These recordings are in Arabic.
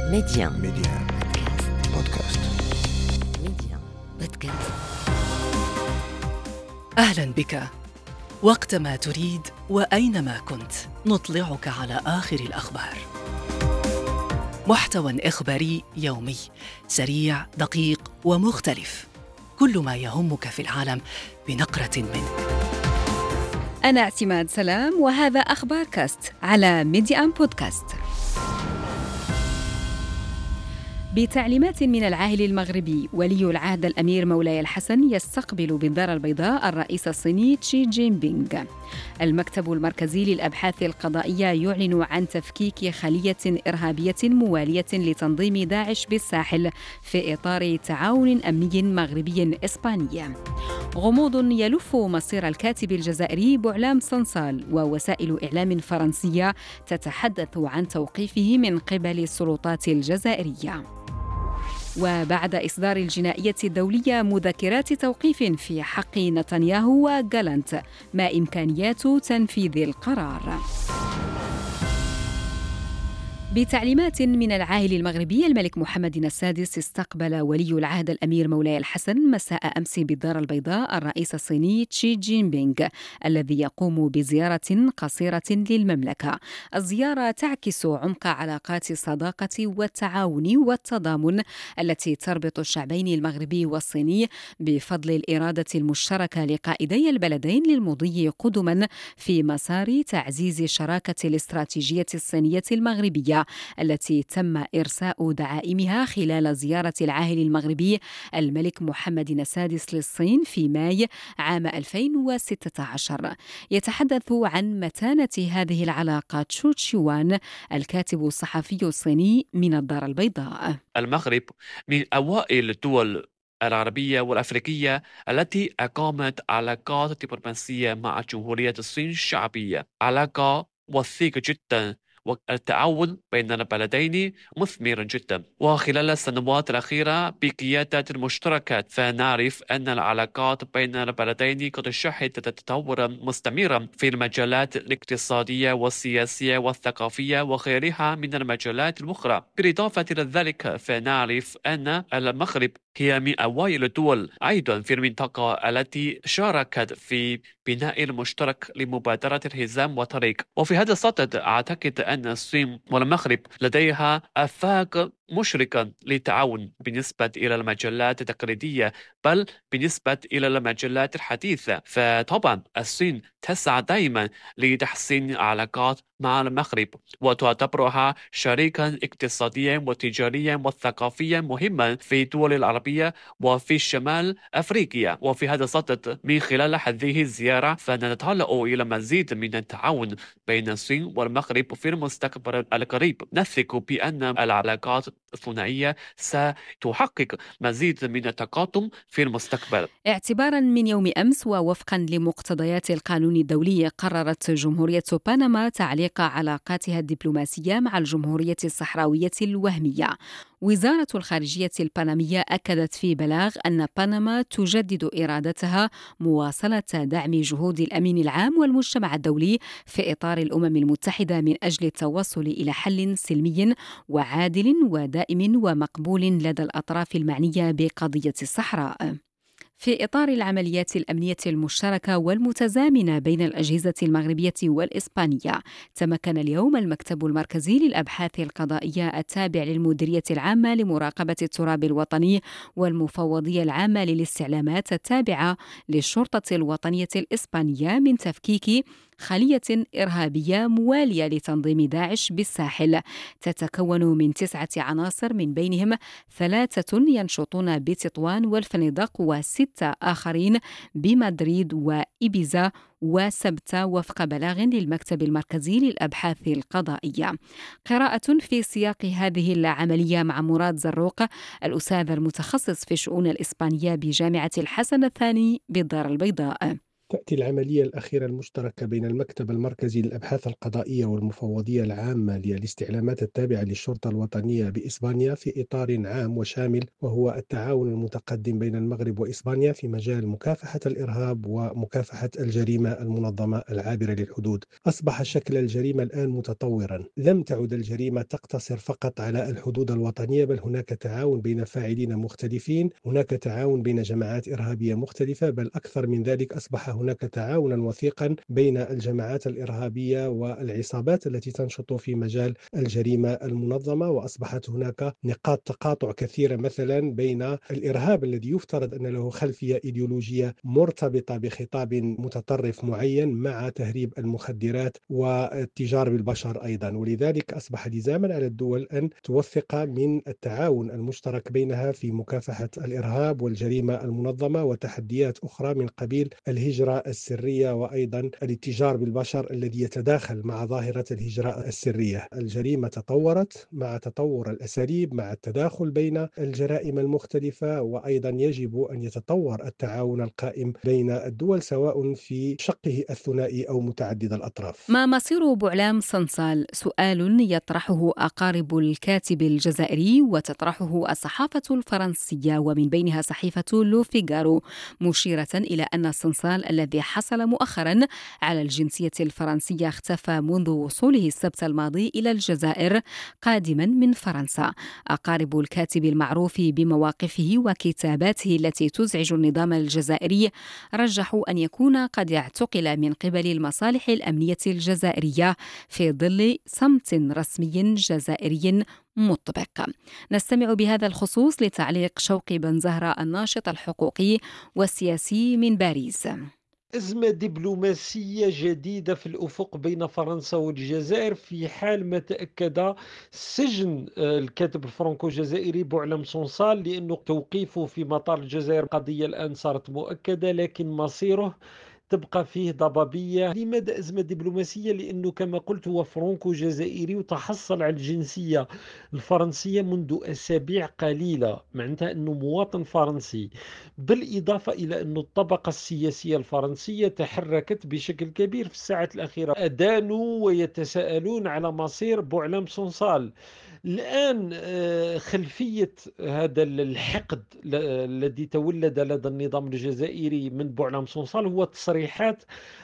ميديان بودكاست. ميديان بودكاست. أهلا بك. وقتما تريد وأينما كنت نطلعك على آخر الأخبار. محتوى إخباري يومي سريع دقيق ومختلف، كل ما يهمك في العالم بنقرة منه. أنا اعتماد سلام وهذا أخبار كاست على ميديان بودكاست. بتعليمات من العاهل المغربي، ولي العهد الأمير مولاي الحسن يستقبل بالدار البيضاء الرئيس الصيني شي جين بينغ. المكتب المركزي للأبحاث القضائية يعلن عن تفكيك خلية إرهابية موالية لتنظيم داعش بالساحل في إطار تعاون أمني مغربي إسباني. غموض يلف مصير الكاتب الجزائري بوعلام صنصال، ووسائل إعلام فرنسية تتحدث عن توقيفه من قبل السلطات الجزائرية. وبعد إصدار الجنائية الدولية مذكرات توقيف في حق نتنياهو وجالانت، ما إمكانيات تنفيذ القرار؟ بتعليمات من العاهل المغربي، الملك محمد السادس استقبل ولي العهد الأمير مولاي الحسن مساء أمس بالدار البيضاء الرئيس الصيني شي جين بينغ، الذي يقوم بزيارة قصيرة للمملكة. الزيارة تعكس عمق علاقات الصداقة والتعاون والتضامن التي تربط الشعبين المغربي والصيني، بفضل الإرادة المشتركة لقائدي البلدين للمضي قدما في مسار تعزيز الشراكة الاستراتيجية الصينية المغربية، التي تم إرساء دعائمها خلال زيارة العاهل المغربي الملك محمد السادس للصين في ماي عام 2016. يتحدث عن متانة هذه العلاقات شو تشيوان، الكاتب الصحفي الصيني من الدار البيضاء. المغرب من أوائل الدول العربية والأفريقية التي أقامت علاقات دبلوماسية مع جمهورية الصين الشعبية، علاقة وثيقة جدا، والتعاون بين البلدين مثمر جدا. وخلال السنوات الأخيرة بقيادة المشتركات فنعرف أن العلاقات بين البلدين قد شهدت تطورا مستمرا في المجالات الاقتصادية والسياسية والثقافية وغيرها من المجالات الأخرى. بالإضافة إلى ذلك فنعرف أن المغرب هي من أوائل الدول أيضا في المنطقة التي شاركت في بناء المشترك لمبادرة الحزام والطريق. وفي هذا الصدد أعتقد أن الصين والمغرب لديها آفاق مشرقة للتعاون بالنسبة إلى المجالات التقليدية، بل بالنسبة إلى المجالات الحديثة. فطبعا الصين تسعى دائما لتحسين العلاقات مع المغرب وتعتبرها شريكا اقتصاديا وتجاريا وثقافيا مهما في الدول العربية وفي شمال أفريقيا. وفي هذا الصدد من خلال هذه الزيارة فنتطلع إلى مزيد من التعاون بين الصين والمغرب في المستقبل القريب. نثق بأن العلاقات الثنائية ستحقق مزيد من التقدم في المستقبل. اعتبارا من يوم أمس ووفقا لمقتضيات القانون الدولي، قررت جمهورية بنما تعليق علاقاتها الدبلوماسية مع الجمهورية الصحراوية الوهمية. وزارة الخارجية البنمية أكدت في بلاغ أن بنما تجدد إرادتها مواصلة دعم جهود الأمين العام والمجتمع الدولي في إطار الأمم المتحدة من أجل التوصل إلى حل سلمي وعادل ودائم ومقبول لدى الأطراف المعنية بقضية الصحراء. في إطار العمليات الأمنية المشتركة والمتزامنة بين الأجهزة المغربية والإسبانية، تمكن اليوم المكتب المركزي للأبحاث القضائية التابع للمديرية العامة لمراقبة التراب الوطني والمفوضية العامة للاستعلامات التابعة للشرطة الوطنية الإسبانية من تفكيك خلية إرهابية موالية لتنظيم داعش بالساحل، تتكون من 9 عناصر، من بينهم 3 ينشطون بتطوان والفنيدق، و6 آخرين بمدريد وإبيزا وسبتة، وفق بلاغ للمكتب المركزي للأبحاث القضائية. قراءة في سياق هذه العملية مع مراد زروق، الأستاذ المتخصص في الشؤون الإسبانية بجامعة الحسن الثاني بالدار البيضاء. تأتي العملية الأخيرة المشتركة بين المكتب المركزي للأبحاث القضائية والمفوضية العامة للاستعلامات التابعة للشرطة الوطنية بإسبانيا في إطار عام وشامل، وهو التعاون المتقدم بين المغرب وإسبانيا في مجال مكافحة الإرهاب ومكافحة الجريمة المنظمة العابرة للحدود. أصبح شكل الجريمة الآن متطورا، لم تعد الجريمة تقتصر فقط على الحدود الوطنية، بل هناك تعاون بين فاعلين مختلفين، هناك تعاون بين جماعات إرهابية مختلفة، بل أكثر من ذلك أصبح هناك تعاونا وثيقا بين الجماعات الإرهابية والعصابات التي تنشط في مجال الجريمة المنظمة، وأصبحت هناك نقاط تقاطع كثيرة مثلا بين الإرهاب الذي يفترض أن له خلفية إيديولوجية مرتبطة بخطاب متطرف معين مع تهريب المخدرات والتجار بالبشر أيضا. ولذلك أصبح لزاما على الدول أن توثق من التعاون المشترك بينها في مكافحة الإرهاب والجريمة المنظمة وتحديات أخرى من قبيل الهجرة السرية وأيضا الاتجار بالبشر الذي يتداخل مع ظاهرة الهجرة السرية. الجريمة تطورت مع تطور الأساليب، مع التداخل بين الجرائم المختلفة، وأيضا يجب أن يتطور التعاون القائم بين الدول سواء في شقه الثنائي أو متعدد الأطراف. ما مصير بوعلام صنصال؟ سؤال يطرحه أقارب الكاتب الجزائري وتطرحه الصحافة الفرنسية ومن بينها صحيفة لو فيغارو، مشيرة إلى أن صنصال الذي حصل مؤخرا على الجنسية الفرنسية اختفى منذ وصوله السبت الماضي إلى الجزائر قادما من فرنسا. أقارب الكاتب المعروف بمواقفه وكتاباته التي تزعج النظام الجزائري رجحوا أن يكون قد اعتقل من قبل المصالح الأمنية الجزائرية في ظل صمت رسمي جزائري مطبق. نستمع بهذا الخصوص لتعليق شوقي بن زهرة الناشط الحقوقي والسياسي من باريس. أزمة دبلوماسية جديدة في الأفق بين فرنسا والجزائر في حال ما تأكد سجن الكاتب الفرنكو جزائري بوعلام صنصال، لأنه توقيفه في مطار الجزائر قضية الآن صارت مؤكدة، لكن مصيره تبقى فيه ضبابية. لماذا أزمة دبلوماسية؟ لأنه كما قلت هو فرنكو جزائري وتحصل على الجنسية الفرنسية منذ أسابيع قليلة، معناتها أنه مواطن فرنسي، بالإضافة إلى أن الطبقة السياسية الفرنسية تحركت بشكل كبير في الساعات الأخيرة، أدانوا ويتساءلون على مصير بوعلام صنصال. الآن خلفية هذا الحقد الذي تولد لدى النظام الجزائري من بوعلام صنصال هو تصريحات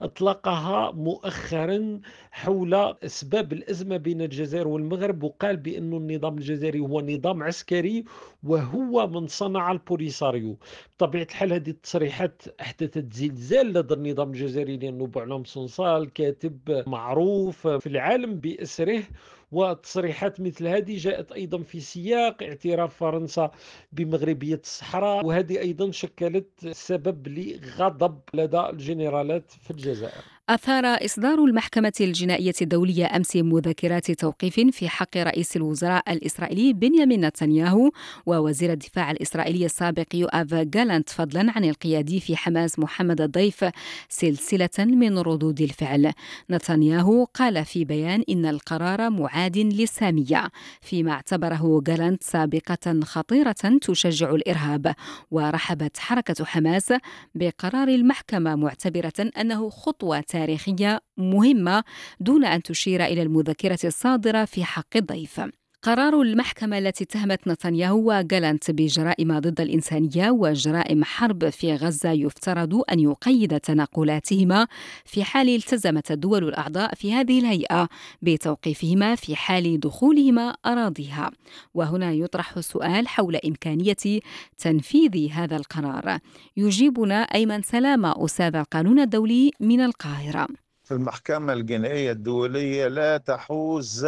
أطلقها مؤخرا حول أسباب الأزمة بين الجزائر والمغرب، وقال بأن النظام الجزائري هو نظام عسكري وهو من صنع البوليساريو. بطبيعة الحال هذه التصريحات أحدثت زلزال لدى النظام الجزائري، لأنه بوعلام صنصال كاتب معروف في العالم بأسره، وتصريحات مثل هذه جاءت أيضا في سياق اعتراف فرنسا بمغربية الصحراء، وهذه أيضا شكلت سبب لغضب لدى الجنرالات في الجزائر. أثار إصدار المحكمة الجنائية الدولية أمس مذكرات توقيف في حق رئيس الوزراء الإسرائيلي بنيامين نتنياهو ووزير الدفاع الإسرائيلي السابق يؤاف جالانت، فضلا عن القيادي في حماس محمد الضيف، سلسلة من ردود الفعل. نتنياهو قال في بيان إن القرار معاد للسامية، فيما اعتبره جالانت سابقة خطيرة تشجع الإرهاب. ورحبت حركة حماس بقرار المحكمة معتبرة أنه خطوة تاريخية مهمة، دون أن تشير إلى المذكرة الصادرة في حق الضيف. قرار المحكمة التي اتهمت نتنياهو وجالانت بجرائم ضد الإنسانية وجرائم حرب في غزة يفترض أن يقيد تنقلاتهما في حال التزمت الدول الأعضاء في هذه الهيئة بتوقيفهما في حال دخولهما أراضيها. وهنا يطرح السؤال حول إمكانية تنفيذ هذا القرار. يجيبنا أيمن سلامة أستاذ القانون الدولي من القاهرة. في المحكمة الجنائية الدولية لا تحوز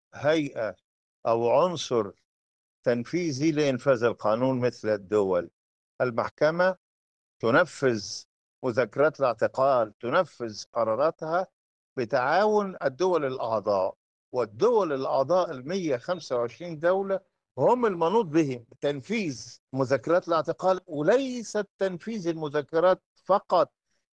هيئة أو عنصر تنفيذي لإنفاذ القانون مثل الدول. المحكمة تنفذ مذكرات الاعتقال، تنفذ قراراتها بتعاون الدول الأعضاء، والدول الأعضاء 125 دولة هم المنوط بهم تنفيذ مذكرات الاعتقال، وليس تنفيذ المذكرات فقط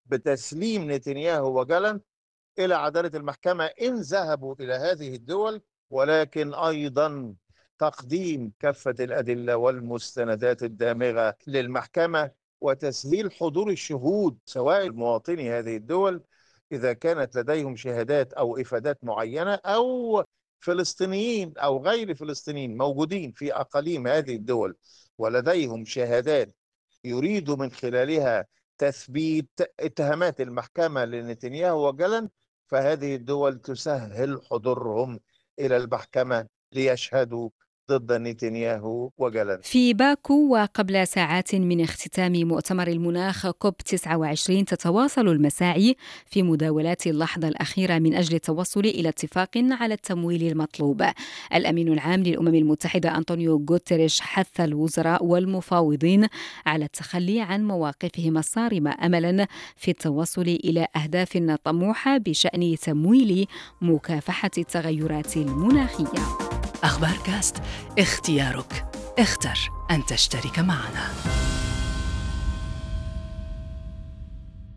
بتسليم نتنياهو وجالانت إلى عدالة المحكمة إن ذهبوا إلى هذه الدول، ولكن أيضا تقديم كافة الأدلة والمستندات الدامغة للمحكمة وتسهيل حضور الشهود سواء مواطني هذه الدول إذا كانت لديهم شهادات أو إفادات معينة، أو فلسطينيين أو غير فلسطينيين موجودين في أقاليم هذه الدول ولديهم شهادات يريدوا من خلالها تثبيت اتهامات المحكمة لنتنياهو وجلن، فهذه الدول تسهل حضورهم إلى المحكمة ليشهدوا ضد نتنياهو وجلن. في باكو وقبل ساعات من اختتام مؤتمر المناخ كوب 29 تتواصل المساعي في مداولات اللحظة الأخيرة من أجل التوصل إلى اتفاق على التمويل المطلوب. الأمين العام للأمم المتحدة أنطونيو غوتيريش حث الوزراء والمفاوضين على التخلي عن مواقفهم الصارمة أملا في التوصل إلى أهداف طموحة بشأن تمويل مكافحة التغيرات المناخية. أخبار كاست، اختيارك، اختر أن تشترك معنا.